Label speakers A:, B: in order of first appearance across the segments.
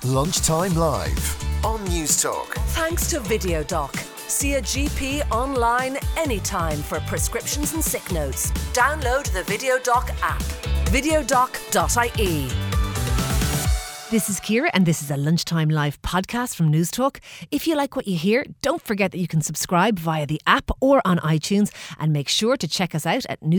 A: Lunchtime Live on News Talk.
B: Thanks to VideoDoc. See a GP online anytime for prescriptions and sick notes. Download the VideoDoc app. videodoc.ie.
C: This is Ciara and this is a Lunchtime Live podcast from News Talk. If you like what you hear, don't forget that you can subscribe via the app or on iTunes, and make sure to check us out at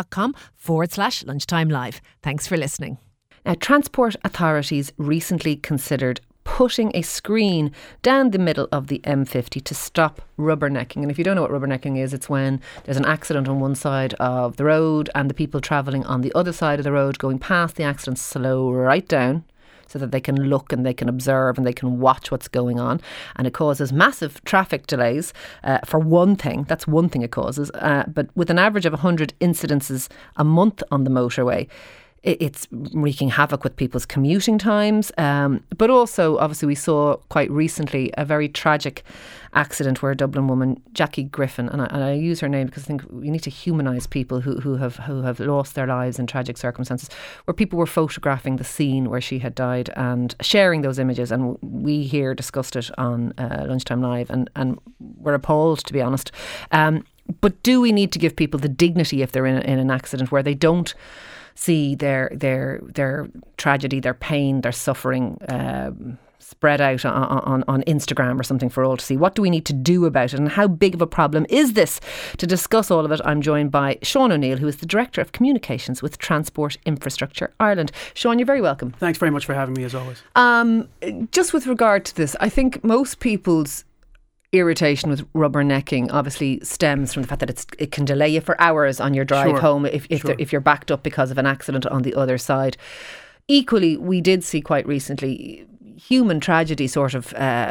C: newstalk.com/lunchtime live. Thanks for listening. Now, transport authorities recently considered putting a screen down the middle of the M50 to stop rubbernecking. And if you don't know what rubbernecking is, it's when there's an accident on one side of the road and the people travelling on the other side of the road going past the accident slow right down, so that they can look and they can observe and they can watch what's going on. And it causes massive traffic delays for one thing. That's one thing it causes. But with an average of 100 incidences a month on the motorway, it's wreaking havoc with people's commuting times. But also, obviously, we saw quite recently a very tragic accident where a Dublin woman, Jackie Griffin, and I use her name because I think we need to humanise people who have lost their lives in tragic circumstances, where people were photographing the scene where she had died and sharing those images. And we here discussed it on Lunchtime Live and we're appalled, to be honest. But do we need to give people the dignity if they're in an accident where they don't see their tragedy, their pain, their suffering spread out on Instagram or something for all to see? What do we need to do about it, and how big of a problem is this? To discuss all of it, I'm joined by Sean O'Neill, who is the Director of Communications with Transport Infrastructure Ireland. Sean, you're very welcome.
D: Thanks very much for having me, as always.
C: Just with regard to this, I think most people's irritation with rubbernecking obviously stems from the fact that it can delay you for hours on your drive home if you're backed up because of an accident on the other side. Equally, we did see quite recently human tragedy sort of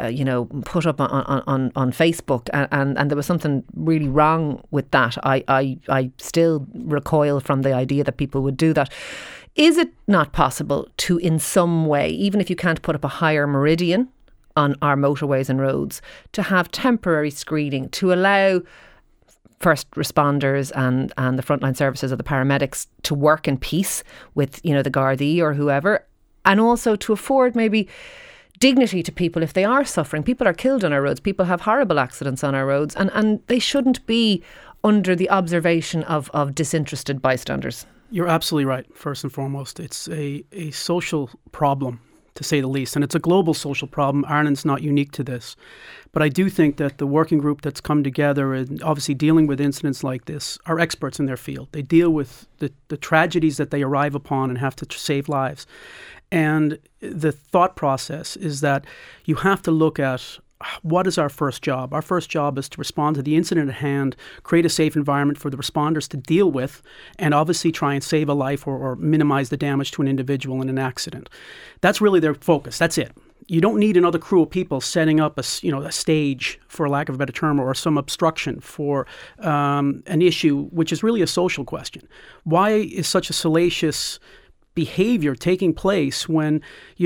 C: put up on Facebook, and there was something really wrong with that. I still recoil from the idea that people would do that. Is it not possible to, in some way, even if you can't put up a higher meridian on our motorways and roads, to have temporary screening to allow first responders and the frontline services of the paramedics to work in peace with, the Gardaí or whoever, and also to afford maybe dignity to people if they are suffering? People are killed on our roads. People have horrible accidents on our roads, and they shouldn't be under the observation of disinterested bystanders.
D: You're absolutely right. First and foremost, it's a social problem, to say the least. And it's a global social problem. Ireland's not unique to this. But I do think that the working group that's come together and obviously dealing with incidents like this are experts in their field. They deal with the tragedies that they arrive upon and have to save lives. And the thought process is that you have to look at what is our first job. Our first job is to respond to the incident at hand, create a safe environment for the responders to deal with, and obviously try and save a life or minimize the damage to an individual in an accident. That's really their focus. That's it. You don't need another crew of people setting up a stage, for lack of a better term, or some obstruction for an issue which is really a social question. Why is such a salacious behavior taking place when,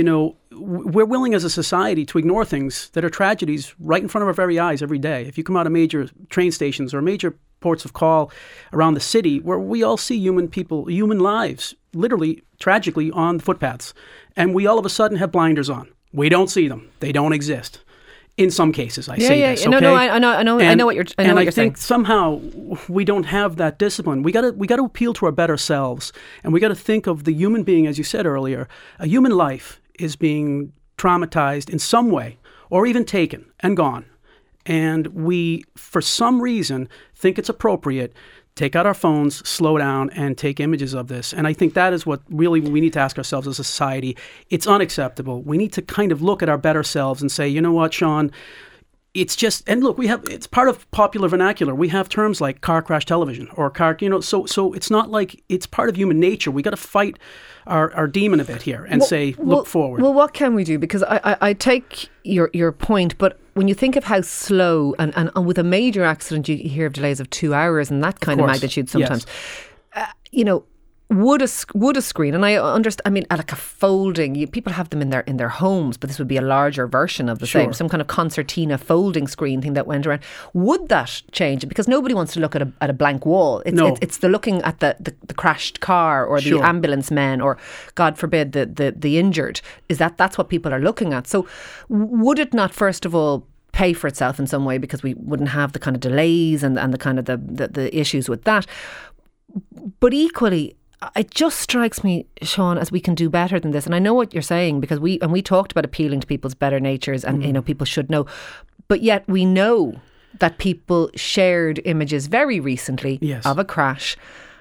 D: we're willing as a society to ignore things that are tragedies right in front of our very eyes every day? If you come out of major train stations or major ports of call around the city, where we all see human lives, literally, tragically, on the footpaths, and we all of a sudden have blinders on. We don't see them. They don't exist. In some cases, I say this. Okay?
C: No, I know what you're saying.
D: And I think somehow we don't have that discipline. We got to appeal to our better selves, and we got to think of the human being, as you said earlier. A human life is being traumatized in some way, or even taken and gone, and we, for some reason, think it's appropriate. Take out our phones, slow down, and take images of this. And I think that is what really we need to ask ourselves as a society. It's unacceptable. We need to kind of look at our better selves and say, you know what, Sean, it's just, and look, it's part of popular vernacular. We have terms like car crash television or car, so it's not like it's part of human nature. We got to fight our demon a bit here and look forward.
C: Well, what can we do? Because I take your point, but when you think of how slow and with a major accident, you hear of delays of 2 hours and that kind of magnitude sometimes.
D: Yes.
C: would a screen, and I understand, I mean, like a folding, people have them in their homes, but this would be a larger version of the same, some kind of concertina folding screen thing that went around. Would that change it? Because nobody wants to look at a blank wall. It's the looking at the crashed car or the ambulance men, or God forbid the injured. That's what people are looking at. So would it not, first of all, pay for itself in some way, because we wouldn't have the kind of delays and the kind of the issues with that? But equally, it just strikes me, Sean, as we can do better than this. And I know what you're saying, because we talked about appealing to people's better natures, and people should know. But yet we know that people shared images very recently of a crash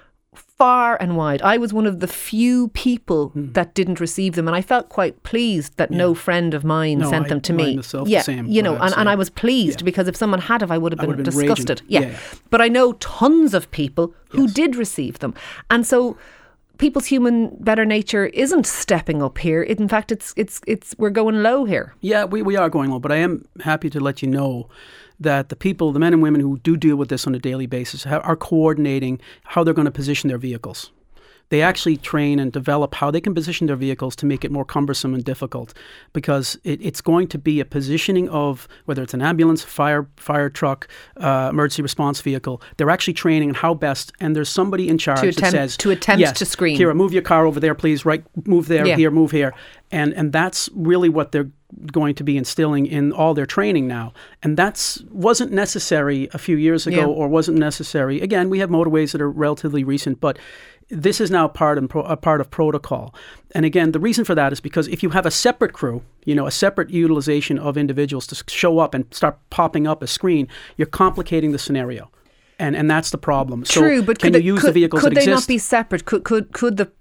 C: far and wide. I was one of the few people that didn't receive them, and I felt quite pleased that no friend of mine sent them to me.
D: The same,
C: and I was pleased, because if someone had, I would have been disgusted. But I know tons of people who did receive them, and so people's human better nature isn't stepping up here. In fact, it's we're going low here.
D: Yeah, we are going low, but I am happy to let you know that the men and women who do deal with this on a daily basis are coordinating how they're going to position their vehicles. They actually train and develop how they can position their vehicles to make it more cumbersome and difficult, because it's going to be a positioning of, whether it's an ambulance, fire truck, emergency response vehicle. They're actually training on how best, and there's somebody in charge that says
C: to attempt to screen.
D: Kira, move your car over there, please. Right, move there, here, move here, and that's really what they're going to be instilling in all their training now. And wasn't necessary a few years ago, or wasn't necessary. Again, we have motorways that are relatively recent, but this is now a part of protocol. And again, the reason for that is because if you have a separate crew, a separate utilization of individuals to show up and start popping up a screen, you're complicating the scenario. And that's the problem.
C: True,
D: so
C: but
D: can you use the vehicles that exist?
C: Could they not be separate? Could the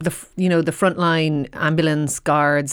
C: frontline ambulance guards,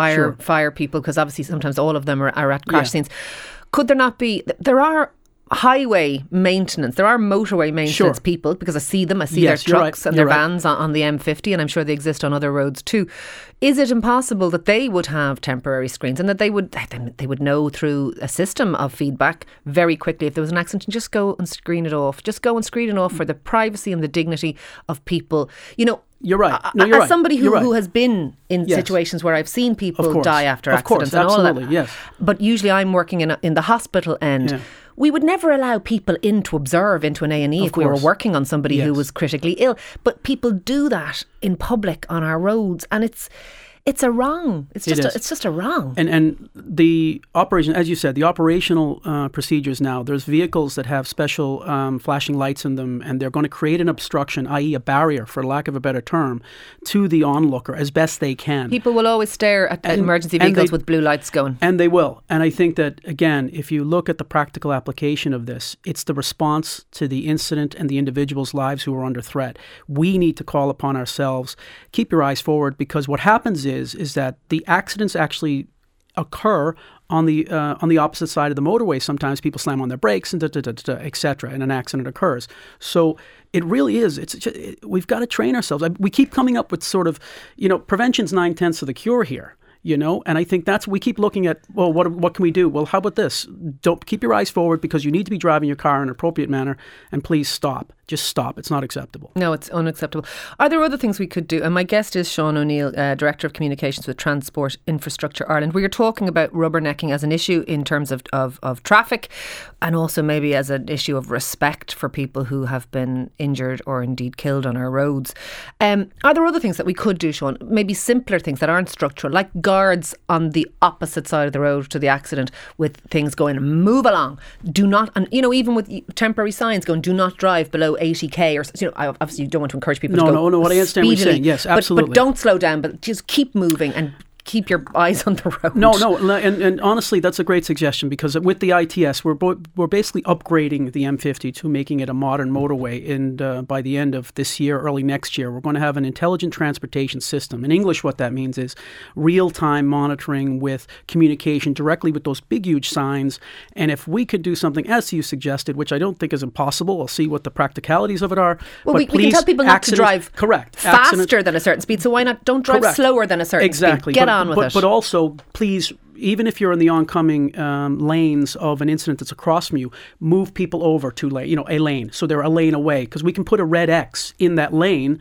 C: fire people, because obviously sometimes all of them are at crash scenes. Could there not be? There are highway maintenance, there are motorway maintenance people, because I see their trucks and their vans on the M50, and I'm sure they exist on other roads too. Is it impossible that they would have temporary screens, and that they would know through a system of feedback very quickly if there was an accident, and just go and screen it off for the privacy and the dignity of people?
D: You're right.
C: As somebody who has been in situations where I've seen people die after accidents and all that. But usually I'm working in the hospital end. We would never allow people in to observe into an A&E if we were working on somebody who was critically ill. But people do that in public on our roads, and it's a wrong. It's just a wrong.
D: And the operation, as you said, the operational procedures now, there's vehicles that have special flashing lights in them, and they're going to create an obstruction, i.e. a barrier, for lack of a better term, to the onlooker as best they can.
C: People will always stare at emergency vehicles with blue lights going.
D: And they will. And I think that, again, if you look at the practical application of this, it's the response to the incident and the individuals' lives who are under threat. We need to call upon ourselves, keep your eyes forward, because what happens is that the accidents actually occur on the opposite side of the motorway. Sometimes people slam on their brakes and etc., and an accident occurs. So it really is. We've got to train ourselves. We keep coming up with sort of, prevention's 9/10 of the cure here. And I think we keep looking at, well, what can we do? Well, how about this? Don't keep your eyes forward, because you need to be driving your car in an appropriate manner, and please stop. Just stop. It's not acceptable.
C: No, it's unacceptable. Are there other things we could do? And my guest is Sean O'Neill, Director of Communications with Transport Infrastructure Ireland. We are talking about rubbernecking as an issue in terms of traffic, and also maybe as an issue of respect for people who have been injured or indeed killed on our roads. Are there other things that we could do, Sean? Maybe simpler things that aren't structural, like guards on the opposite side of the road to the accident with things going, move along. Do not, and even with temporary signs going, do not drive below 80k, or obviously you don't want to encourage people to go
D: No, what I understand what you're saying. Yes, absolutely.
C: But don't slow down, but just keep moving and keep your eyes on the road.
D: No, and honestly, that's a great suggestion, because with the ITS, we're basically upgrading the M50 to making it a modern motorway, and by the end of this year, early next year, we're going to have an intelligent transportation system. In English, what that means is real-time monitoring with communication directly with those big, huge signs. And if we could do something, as you suggested, which I don't think is impossible, we'll see what the practicalities of it are.
C: Well, we can tell people not to drive faster than a certain speed, so why not don't drive slower than a certain speed? Get on with it.
D: But also, please, even if you're in the oncoming lanes of an incident that's across from you, move people over to a lane. So they're a lane away, because we can put a red X in that lane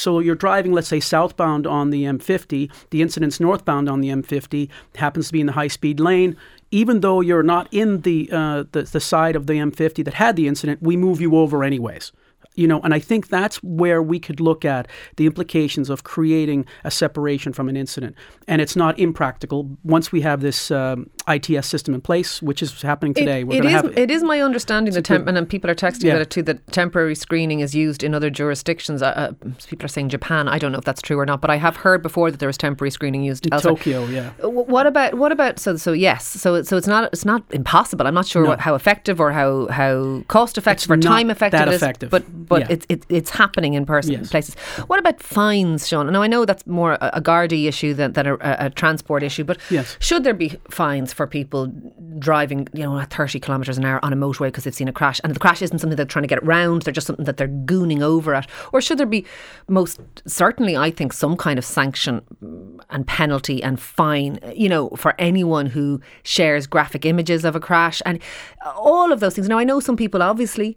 D: So you're driving, let's say, southbound on the M50. The incident's northbound on the M50, happens to be in the high-speed lane. Even though you're not in the side of the M50 that had the incident, we move you over anyways. And I think that's where we could look at the implications of creating a separation from an incident. And it's not impractical. Once we have this ITS system in place, which is happening today,
C: it is my understanding that and people are texting about it too, that temporary screening is used in other jurisdictions. People are saying Japan. I don't know if that's true or not, but I have heard before that there was temporary screening used
D: in
C: elsewhere.
D: Tokyo. Yeah.
C: What about so yes. So it's not impossible. I'm not sure how effective or how cost effective or time effective it is.
D: Effective.
C: But it's happening in places. What about fines, Sean? Now, I know that's more a Gardaí issue than a transport issue, but should there be fines for people driving, at 30 kilometres an hour on a motorway because they've seen a crash, and the crash isn't something they're trying to get around, they're just something that they're gooning over at? Or should there be, most certainly, I think, some kind of sanction and penalty and fine, for anyone who shares graphic images of a crash and all of those things? Now, I know some people obviously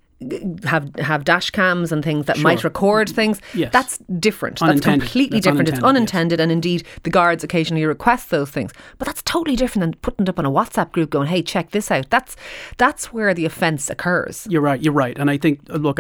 C: have dash cams and things that might record things.
D: Yes.
C: That's different. That's completely different. It's unintended, and indeed the guards occasionally request those things. But that's totally different than putting it up on a WhatsApp group going, hey, check this out. That's where the offence occurs. You're
D: right. And I think, look,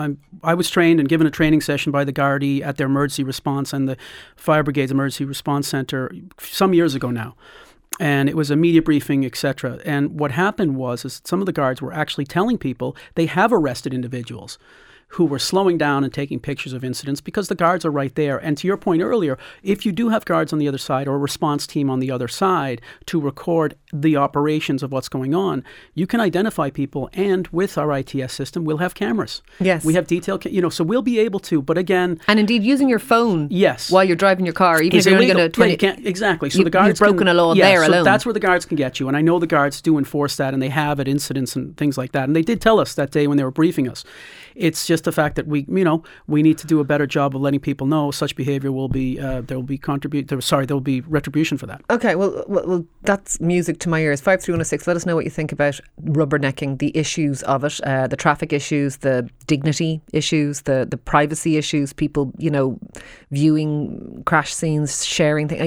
D: I was trained and given a training session by the Gardaí at their emergency response and the Fire Brigade's Emergency Response Centre some years ago now. And it was a media briefing, etc. And what happened is some of the guards were actually telling people they have arrested individuals who were slowing down and taking pictures of incidents because the guards are right there. And to your point earlier, if you do have guards on the other side or a response team on the other side to record the operations of what's going on, you can identify people. And with our ITS system, we'll have cameras.
C: Yes.
D: We have detailed, so we'll be able to, but again...
C: And indeed, using your phone while you're driving your car, even if you're only going to...
D: Exactly. So the guards
C: you've broken a law there alone.
D: That's where the guards can get you. And I know the guards do enforce that, and they have at incidents and things like that. And they did tell us that day when they were briefing us. It's just the fact that we need to do a better job of letting people know such behaviour will be there will be retribution for that.
C: Okay, well, that's music to my ears. 53106. Let us know what you think about rubbernecking, the issues of it, the traffic issues, the dignity issues, the privacy issues. People, viewing crash scenes, sharing things.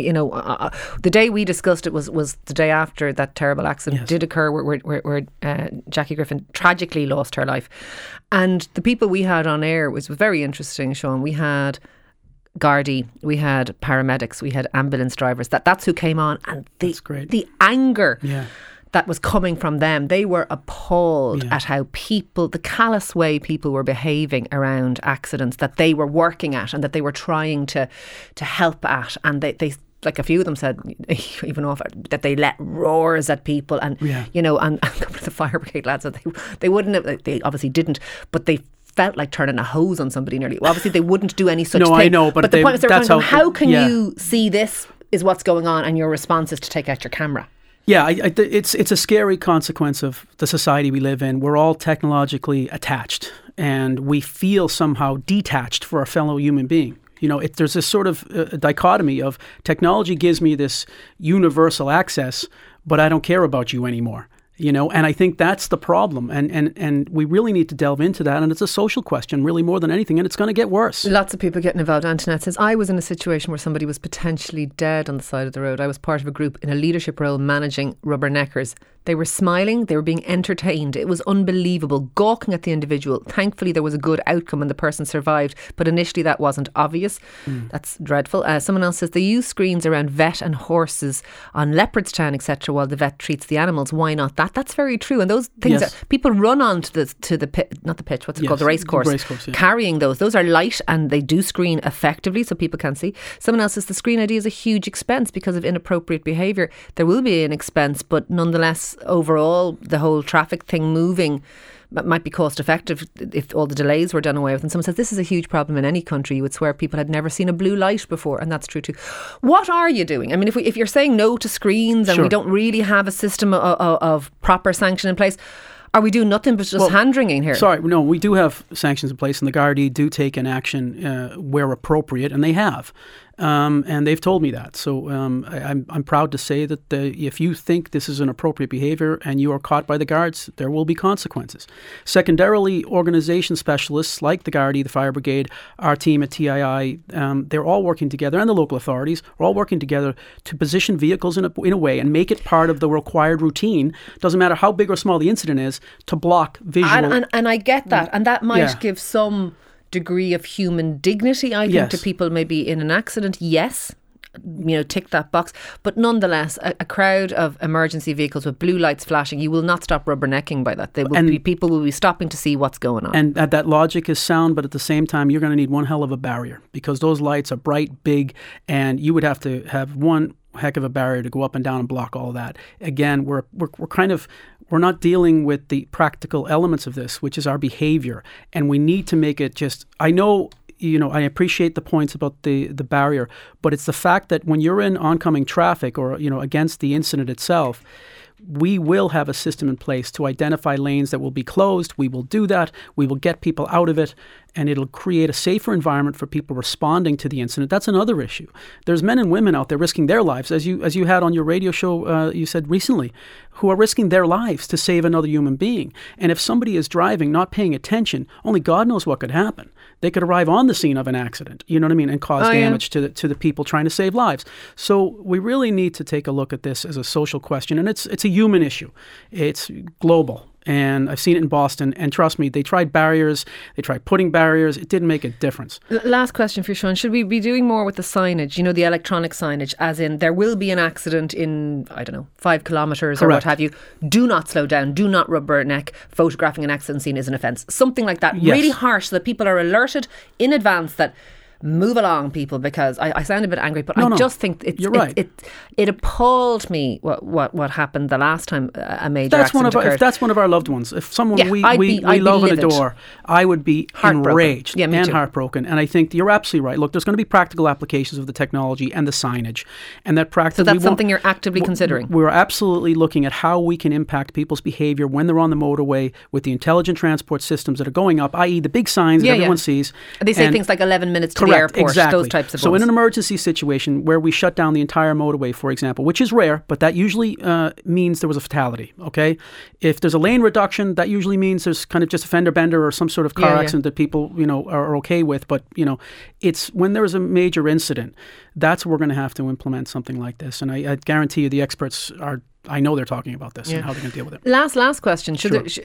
C: The day we discussed it was the day after that terrible accident did occur, where Jackie Griffin tragically lost her life. And the people we had on air was very interesting, Sean. We had Gardaí, we had paramedics, we had ambulance drivers. That's who came on, and the anger that was coming from them. They were appalled at how the callous way people were behaving around accidents that they were working at and that they were trying to help at, and they like a few of them said, even off, that they let roars at people, and and a couple of the fire brigade lads said they wouldn't have, they obviously didn't, but they felt like turning a hose on somebody nearly. Well, obviously they wouldn't do any such thing.
D: No, I know, but
C: the point is, how can you see this is what's going on, and your response is to take out your camera?
D: Yeah, it's a scary consequence of the society we live in. We're all technologically attached, and we feel somehow detached for a fellow human being. There's this sort of dichotomy of technology gives me this universal access, but I don't care about you anymore. And I think that's the problem. And we really need to delve into that. And it's a social question, really, more than anything. And it's going to get worse.
C: Lots of people getting involved. Antoinette says, I was in a situation where somebody was potentially dead on the side of the road. I was part of a group in a leadership role managing rubberneckers. They were smiling, they were being entertained. It was unbelievable, gawking at the individual. Thankfully, there was a good outcome and the person survived, but initially that wasn't obvious. That's dreadful. Someone else says, they use screens around vet and horses on Leopardstown, etc., while the vet treats the animals. Why not that? That's very true. And those things, people run on to the pit, not the pitch, what's it called, the race course, carrying those. Those are light and they do screen effectively so people can see. Someone else says, the screen ID is a huge expense because of inappropriate behaviour. There will be an expense, but nonetheless, overall, the whole traffic thing moving might be cost effective if all the delays were done away with. And someone says this is a huge problem in any country. You would swear people had never seen a blue light before, and that's true too. What are you doing? I mean, if you're saying no to screens and we don't really have a system of proper sanction in place, are we doing nothing but just hand-wringing here?
D: Sorry, no, we do have sanctions in place, and the Gardaí do take an action where appropriate, and they have. And they've told me that. So I'm proud to say that if you think this is an appropriate behavior and you are caught by the guards, there will be consequences. Secondarily, organization specialists like the Gardaí, the Fire Brigade, our team at TII, they're all working together, and the local authorities are all working together to position vehicles in a way and make it part of the required routine. Doesn't matter how big or small the incident is, to block visual.
C: And I get that. And that might give some degree of human dignity, I think, to people maybe in an accident. Yes, tick that box. But nonetheless, a crowd of emergency vehicles with blue lights flashing, you will not stop rubbernecking by that. People will be stopping to see what's going on.
D: And that logic is sound, but at the same time, you're going to need one hell of a barrier, because those lights are bright, big, and you would have to have one heck of a barrier to go up and down and block all of that. Again, we're not dealing with the practical elements of this, which is our behavior, and we need to make it just. I know, I appreciate the points about the barrier, but it's the fact that when you're in oncoming traffic or against the incident itself, we will have a system in place to identify lanes that will be closed. We will do that. We will get people out of it, and it'll create a safer environment for people responding to the incident. That's another issue. There's men and women out there risking their lives, as you had on your radio show, you said recently, who are risking their lives to save another human being. And if somebody is driving, not paying attention, only God knows what could happen. They could arrive on the scene of an accident, and cause damage to the people trying to save lives. So we really need to take a look at this as a social question, and it's a human issue. It's global. And I've seen it in Boston. And trust me, they tried barriers. They tried putting barriers. It didn't make a difference.
C: Last question for you, Sean. Should we be doing more with the signage, the electronic signage, as in there will be an accident in, 5 kilometres or what have you. Do not slow down. Do not rubberneck. Photographing an accident scene is an offence. Something like that. Yes. Really harsh, so that people are alerted in advance that move along, people, because I sound a bit angry, but I just think
D: you're right.
C: It appalled me what happened the last time a major accident occurred.
D: If that's one of our loved ones, if someone we love and adore, I would be enraged and heartbroken. And I think you're absolutely right. Look, there's going to be practical applications of the technology and the signage, and that practical.
C: So that's something you're actively considering.
D: We're absolutely looking at how we can impact people's behaviour when they're on the motorway with the intelligent transport systems that are going up, i.e. the big signs that everyone sees.
C: They say things like 11 minutes to the airport,
D: exactly.
C: Those types of
D: So
C: ones.
D: in an emergency situation where we shut down the entire motorway, for example, which is rare, but that usually means there was a fatality, okay? If there's a lane reduction, that usually means there's kind of just a fender bender or some sort of car accident that people, are okay with. But, it's when there is a major incident, that's where we're going to have to implement something like this. And I guarantee you the experts I know they're talking about this and how they're going to deal with it.
C: Last question.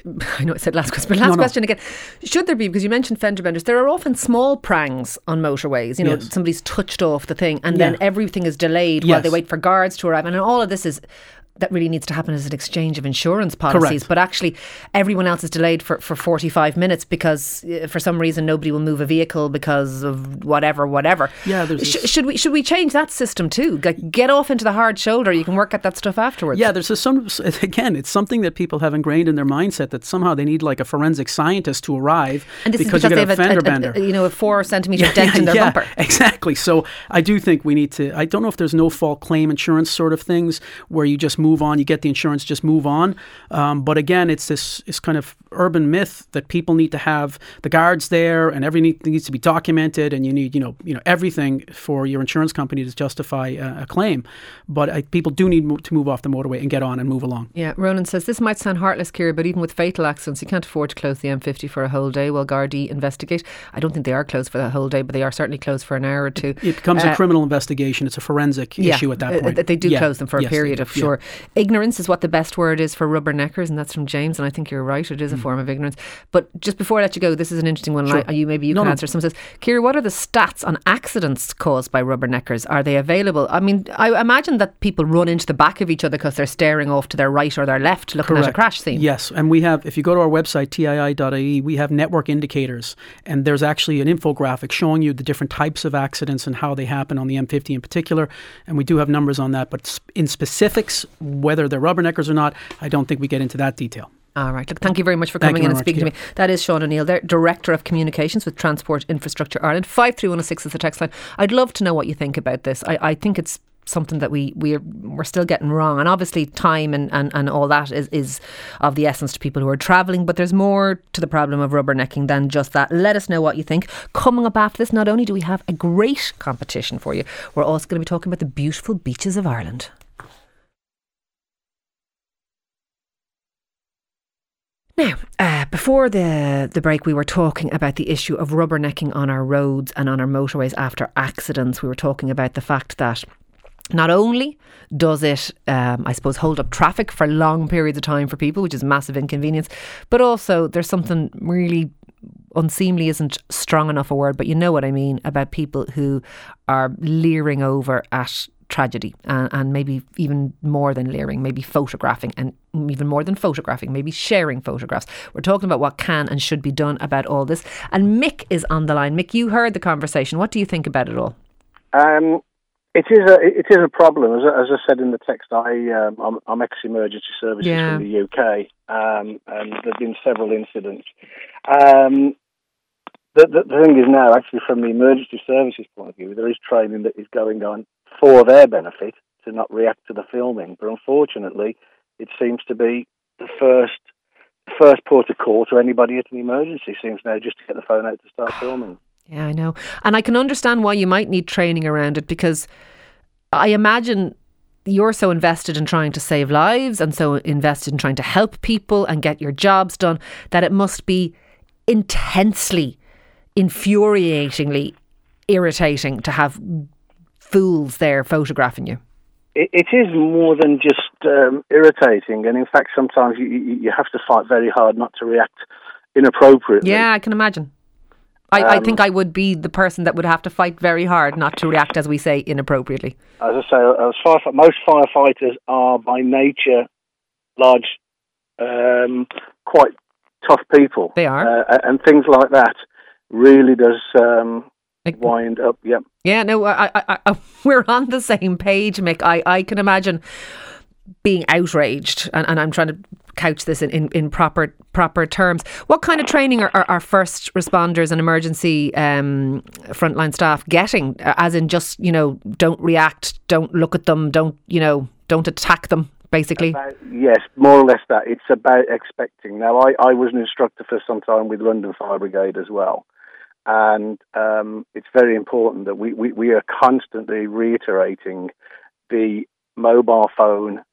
C: I know I said last question, but question again. Should there be, because you mentioned fender benders, there are often small prangs on motorways. Somebody's touched off the thing and then everything is delayed while they wait for guards to arrive. And all of this that really needs to happen as an exchange of insurance policies.
D: Correct.
C: But actually everyone else is delayed for 45 minutes because for some reason nobody will move a vehicle because of whatever. Yeah, should we change that system too? Like, get off into the hard shoulder. You can work at that stuff afterwards.
D: Yeah, it's something that people have ingrained in their mindset that somehow they need like a forensic scientist to arrive,
C: and this
D: because
C: is
D: you
C: they
D: get
C: have
D: a fender bender.
C: A 4 centimetre dent in their bumper.
D: Exactly. So I do think we need to, I don't know if there's no fault claim insurance sort of things where you just move on, you get the insurance, just move on. But again, it's this kind of urban myth that people need to have the guards there and everything needs to be documented, and you need, everything for your insurance company to justify a claim. But people do need to move off the motorway and get on and move along.
C: Yeah, Ronan says, this might sound heartless, Ciara, but even with fatal accidents, you can't afford to close the M50 for a whole day while Gardaí investigate. I don't think they are closed for that whole day, but they are certainly closed for an hour or two.
D: It becomes a criminal investigation. It's a forensic issue at that point.
C: They do close them for a period of sure. Ignorance is what the best word is for rubberneckers, and that's from James, and I think you're right, it is a form of ignorance. But just before I let you go, this is an interesting one.
D: Sure.
C: You can answer. Someone says, Ciara, what are the stats on accidents caused by rubberneckers? Are they available? I mean, I imagine that people run into the back of each other because they're staring off to their right or their left looking at a crash scene.
D: Yes, and we have, if you go to our website tii.ie, we have network indicators, and there's actually an infographic showing you the different types of accidents and how they happen on the M50 in particular, and we do have numbers on that, but in specifics, whether they're rubberneckers or not, I don't think we get into that detail.
C: All right. Look, thank you very much for coming in and speaking to me. That is Sean O'Neill there, Director of Communications with Transport Infrastructure Ireland. 53106 is the text line. I'd love to know what you think about this. I think it's something that we're still getting wrong. And obviously time and all that is of the essence to people who are travelling, but there's more to the problem of rubbernecking than just that. Let us know what you think. Coming up after this, not only do we have a great competition for you, we're also going to be talking about the beautiful beaches of Ireland. Now, before the break, we were talking about the issue of rubbernecking on our roads and on our motorways after accidents. We were talking about the fact that not only does it, I suppose, hold up traffic for long periods of time for people, which is a massive inconvenience, but also there's something really unseemly, isn't strong enough a word, but you know what I mean, about people who are leering over at tragedy and maybe even more than leering, maybe photographing, and even more than photographing, maybe sharing photographs. We're talking about what can and should be done about all this. And Mick is on the line. Mick, you heard the conversation. What do you think about it all?
E: It is a problem. As I said in the text, I'm ex-emergency services from the UK, and there've been several incidents. The thing is now, actually, from the emergency services point of view, there is training that is going on for their benefit to not react to the filming. But unfortunately, it seems to be the first port of call to anybody at an emergency seems now just to get the phone out to start filming.
C: Yeah, I know. And I can understand why you might need training around it, because I imagine you're so invested in trying to save lives and so invested in trying to help people and get your jobs done that it must be intensely, infuriatingly irritating to have fools there photographing you.
E: It is more than just irritating, and in fact sometimes you have to fight very hard not to react inappropriately.
C: Yeah, I can imagine. I think I would be the person that would have to fight very hard not to react, as we say, inappropriately. As
E: I say, most firefighters are by nature large, quite tough people.
C: They are.
E: And things like that really does wind up, yep.
C: Yeah, no, I we're on the same page, Mick. I can imagine being outraged, and I'm trying to couch this in proper terms. What kind of training are first responders and emergency frontline staff getting? As in just, don't react, don't look at them, don't attack them, basically?
E: Yes, more or less that. It's about expecting. Now, I was an instructor for some time with London Fire Brigade as well. And it's very important that we are constantly reiterating the mobile phone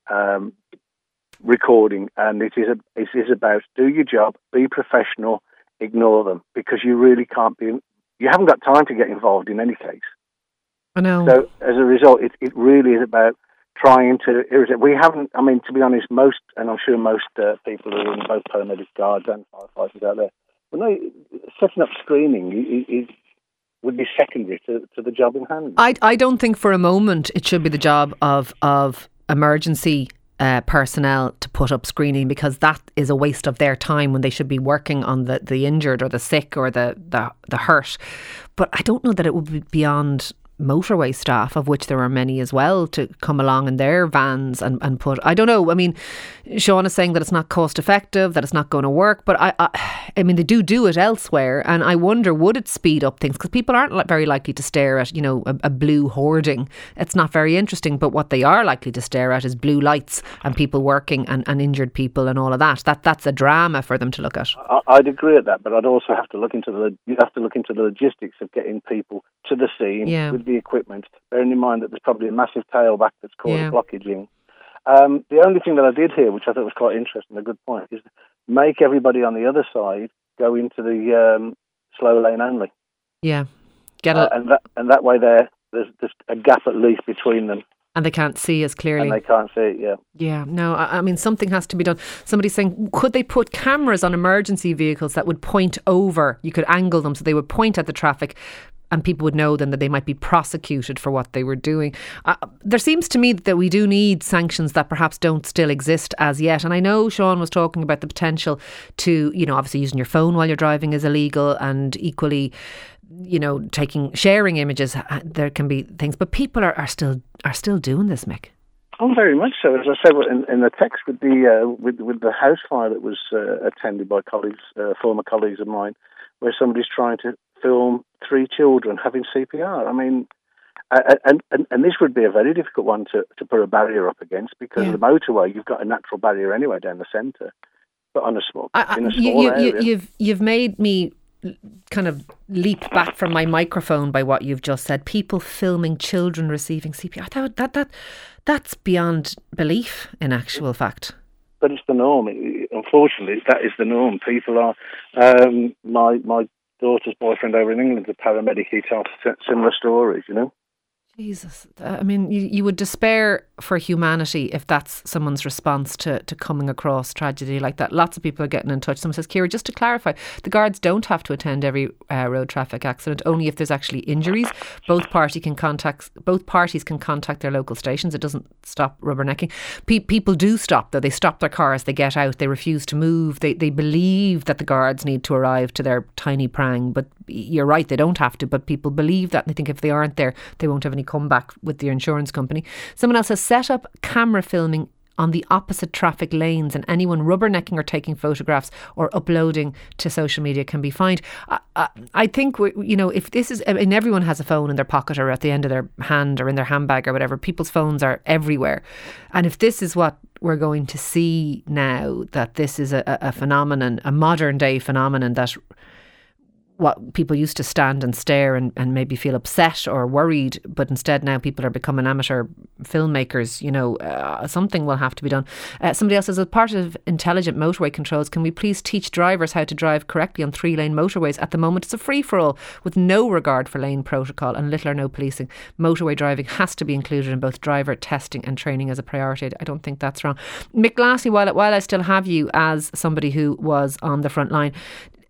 E: recording, and it is about do your job, be professional, ignore them, because you really can't be. You haven't got time to get involved in any case.
C: I know.
E: So as a result, it really is about trying to irritate. We haven't. I mean, to be honest, most, and I'm sure most people who are in both paramedic guards and firefighters out there, setting up screening would be secondary to the job in hand.
C: I don't think for a moment it should be the job of emergency personnel to put up screening, because that is a waste of their time when they should be working on the injured or the sick or the hurt. But I don't know that it would be beyond motorway staff, of which there are many as well, to come along in their vans and put, I don't know, I mean, Sean is saying that it's not cost effective, that it's not going to work, but I mean, they do it elsewhere, and I wonder, would it speed up things? Because people aren't very likely to stare at, a blue hoarding. It's not very interesting, but what they are likely to stare at is blue lights and people working and injured people and all of that. That's a drama for them to look at.
E: I'd agree at that, but I'd also have to look into the logistics of getting people to the scene with the equipment, bearing in mind that there's probably a massive tailback that's caused blockaging. The only thing that I did hear, which I thought was quite interesting, a good point, is make everybody on the other side go into the slow lane only.
C: Yeah,
E: and that way there's a gap at least between them.
C: And they can't see as clearly.
E: And they can't see it, yeah.
C: Yeah, no, I mean, something has to be done. Somebody's saying, could they put cameras on emergency vehicles that would point over? You could angle them so they would point at the traffic, and people would know then that they might be prosecuted for what they were doing. There seems to me that we do need sanctions that perhaps don't still exist as yet. And I know Sean was talking about the potential to, obviously using your phone while you're driving is illegal, and equally, sharing images. There can be things, but people are still doing this, Mick.
E: Oh, very much so. As I said in the text with the house fire that was attended by former colleagues of mine, where somebody's trying to film 3 children having CPR. I mean, And this would be a very difficult one to put a barrier up against, because of the motorway, you've got a natural barrier anyway down the centre. But on a small area.
C: You've made me kind of leap back from my microphone by what you've just said. People filming children receiving CPR. That's beyond belief in actual fact.
E: But it's the norm. Unfortunately, that is the norm. People are... my daughter's boyfriend over in England is a paramedic. He tells similar stories, you know.
C: Jesus. I mean, you would despair for humanity if that's someone's response to coming across tragedy like that. Lots of people are getting in touch. Someone says, Ciara, just to clarify, the guards don't have to attend every road traffic accident, only if there's actually injuries. Both parties can contact their local stations. It doesn't stop rubbernecking. People do stop, though. They stop their cars, they get out, they refuse to move. They believe that the guards need to arrive to their tiny prang, but you're right, they don't have to, but people believe that, and they think if they aren't there, they won't have any comeback with the insurance company. Someone else has set up camera filming on the opposite traffic lanes, and anyone rubbernecking or taking photographs or uploading to social media can be fined. I think, if this is, everyone has a phone in their pocket or at the end of their hand or in their handbag or whatever. People's phones are everywhere. And if this is what we're going to see now, that this is a phenomenon, a modern day phenomenon, that what people used to stand and stare and maybe feel upset or worried, but instead now people are becoming amateur filmmakers, something will have to be done. Somebody else says, as part of intelligent motorway controls, can we please teach drivers how to drive correctly on 3-lane motorways? At the moment it's a free-for-all with no regard for lane protocol and little or no policing. Motorway driving has to be included in both driver testing and training as a priority. I don't think that's wrong. Mick Glassy, while I still have you as somebody who was on the front line,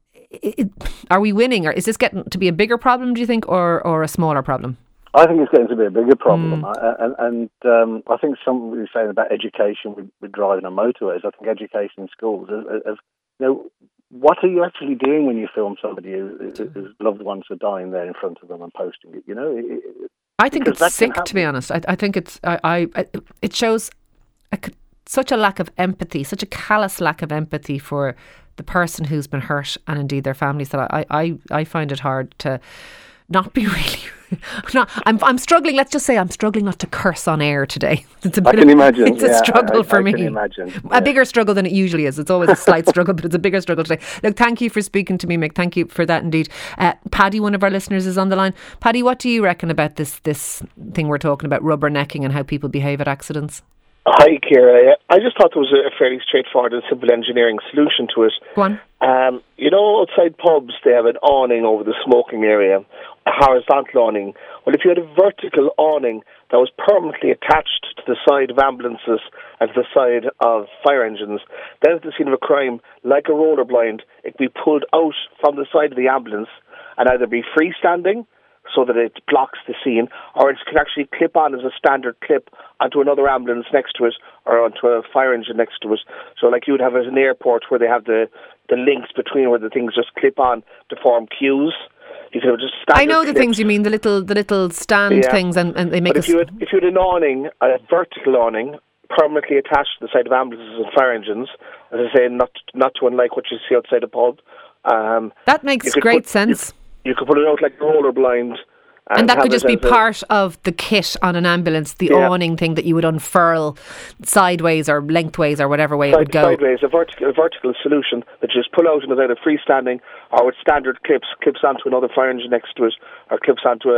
C: are we winning, or is this getting to be a bigger problem, do you think, or a smaller problem?
E: I think it's getting to be a bigger problem. And I think somebody was saying about education with driving on motorways. I think education in schools, what are you actually doing when you film somebody whose loved ones are dying there in front of them and posting it?
C: I think it's sick, to be honest. I think it shows such a lack of empathy, such a callous lack of empathy for the person who's been hurt and indeed their families, that I find it hard to not be really... I'm struggling, let's just say I'm struggling not to curse on air today. It's a struggle for me. I can imagine. A bigger struggle than it usually is. It's always a slight struggle, but it's a bigger struggle today. Look, thank you for speaking to me, Mick. Thank you for that indeed. Paddy, one of our listeners, is on the line. Paddy, what do you reckon about this thing we're talking about, rubbernecking, and how people behave at accidents?
F: Hi, Ciara. I just thought there was a fairly straightforward and simple engineering solution to it.
C: Go on.
F: Outside pubs, they have an awning over the smoking area, a horizontal awning. Well, if you had a vertical awning that was permanently attached to the side of ambulances and to the side of fire engines, then at the scene of a crime, like a roller blind, it could be pulled out from the side of the ambulance and either be freestanding, so that it blocks the scene, or it can actually clip on as a standard clip onto another ambulance next to it or onto a fire engine next to it. So like you would have at an airport where they have the links between where the things just clip on to form queues. You could have just standard
C: I know the
F: clips.
C: things you mean, the little stand things, and they make
F: if you had an awning, a vertical awning, permanently attached to the side of ambulances and fire engines, as I say, not too unlike what you see outside a pub.
C: That makes great sense.
F: You could put it out like a roller blind.
C: And that could just be part of the kit on an ambulance, the awning thing that you would unfurl sideways or lengthways or whatever way it would go.
F: Sideways, a vertical solution that you just pull out and is either freestanding or with standard clips onto another fire engine next to it, or clips onto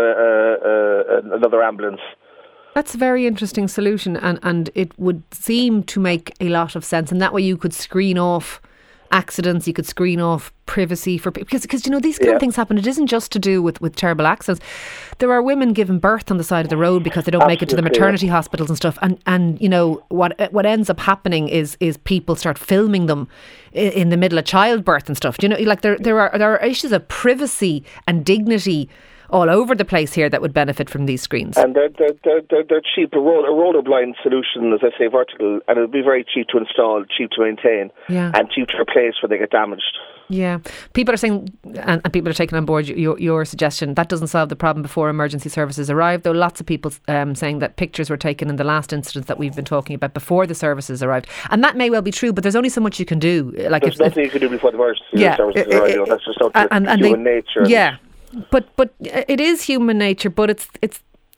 F: another ambulance.
C: That's a very interesting solution, and it would seem to make a lot of sense. And that way you could screen off accidents, you could screen off privacy for because these kind of things happen. It isn't just to do with terrible accidents. There are women giving birth on the side of the road because they don't make it to the maternity hospitals and stuff, and what ends up happening is people start filming them in the middle of childbirth and stuff. There are issues of privacy and dignity all over the place here that would benefit from these screens.
F: And they're cheap. A roller blind solution, as I say, vertical, and it would be very cheap to install, cheap to maintain, and cheap to replace when they get damaged.
C: Yeah. People are saying, and people are taking on board your suggestion, that doesn't solve the problem before emergency services arrive, though lots of people saying that pictures were taken in the last incident that we've been talking about before the services arrived. And that may well be true, but there's only so much you can do.
F: There's nothing you can do before the emergency services arrive. That's just out to human nature.
C: Yeah. But it is human nature, but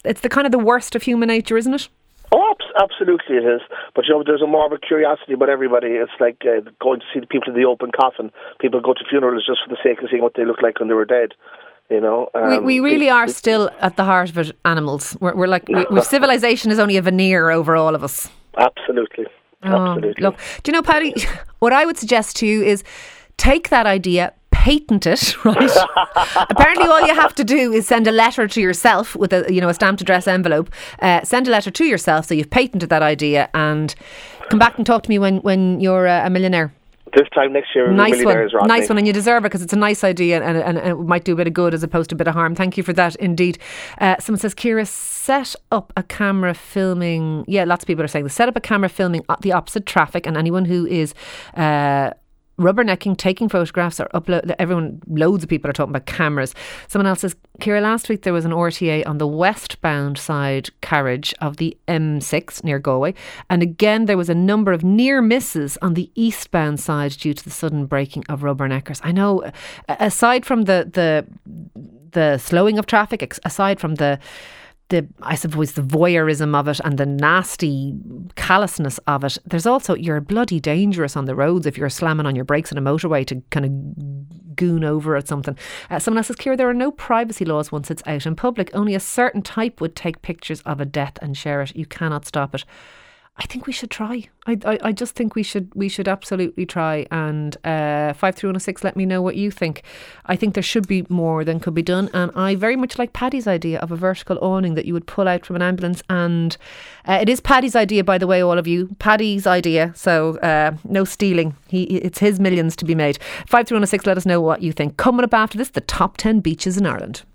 C: it's the kind of the worst of human nature, isn't it?
F: Oh, absolutely it is. But there's a morbid curiosity about everybody. It's like going to see the people in the open coffin. People go to funerals just for the sake of seeing what they look like when they were dead.
C: We really are still at the heart of it animals. We're like, civilization is only a veneer over all of us.
F: Absolutely. Absolutely.
C: Look, do you know, Paddy, what I would suggest to you is take that idea, patent it, right? Apparently all you have to do is send a letter to yourself with a stamped address envelope. Send a letter to yourself so you've patented that idea, and come back and talk to me when you're a millionaire.
F: This time next year,
C: nice one,
F: Rodney.
C: Nice one, and you deserve it because it's a nice idea and it might do a bit of good as opposed to a bit of harm. Thank you for that, indeed. Someone says, Ciara, set up a camera filming. Yeah, lots of people are saying this. Set up a camera filming the opposite traffic, and anyone who is rubbernecking, taking photographs or loads of people are talking about cameras. Someone else says, Ciara, last week there was an RTA on the westbound side carriage of the M6 near Galway, and again there was a number of near misses on the eastbound side due to the sudden braking of rubberneckers. I know, aside from the slowing of traffic, aside from the I suppose the voyeurism of it and the nasty callousness of it, there's also, you're bloody dangerous on the roads if you're slamming on your brakes on a motorway to kind of goon over at something. Someone else says, Ciara, there are no privacy laws once it's out in public. Only a certain type would take pictures of a death and share it. You cannot stop it. I think we should try. I just think we should absolutely try. And 53106, let me know what you think. I think there should be more than could be done, and I very much like Paddy's idea of a vertical awning that you would pull out from an ambulance. And it is Paddy's idea, by the way, all of you. Paddy's idea, so no stealing. It's his millions to be made. 53106, let us know what you think. Coming up after this, the top 10 beaches in Ireland.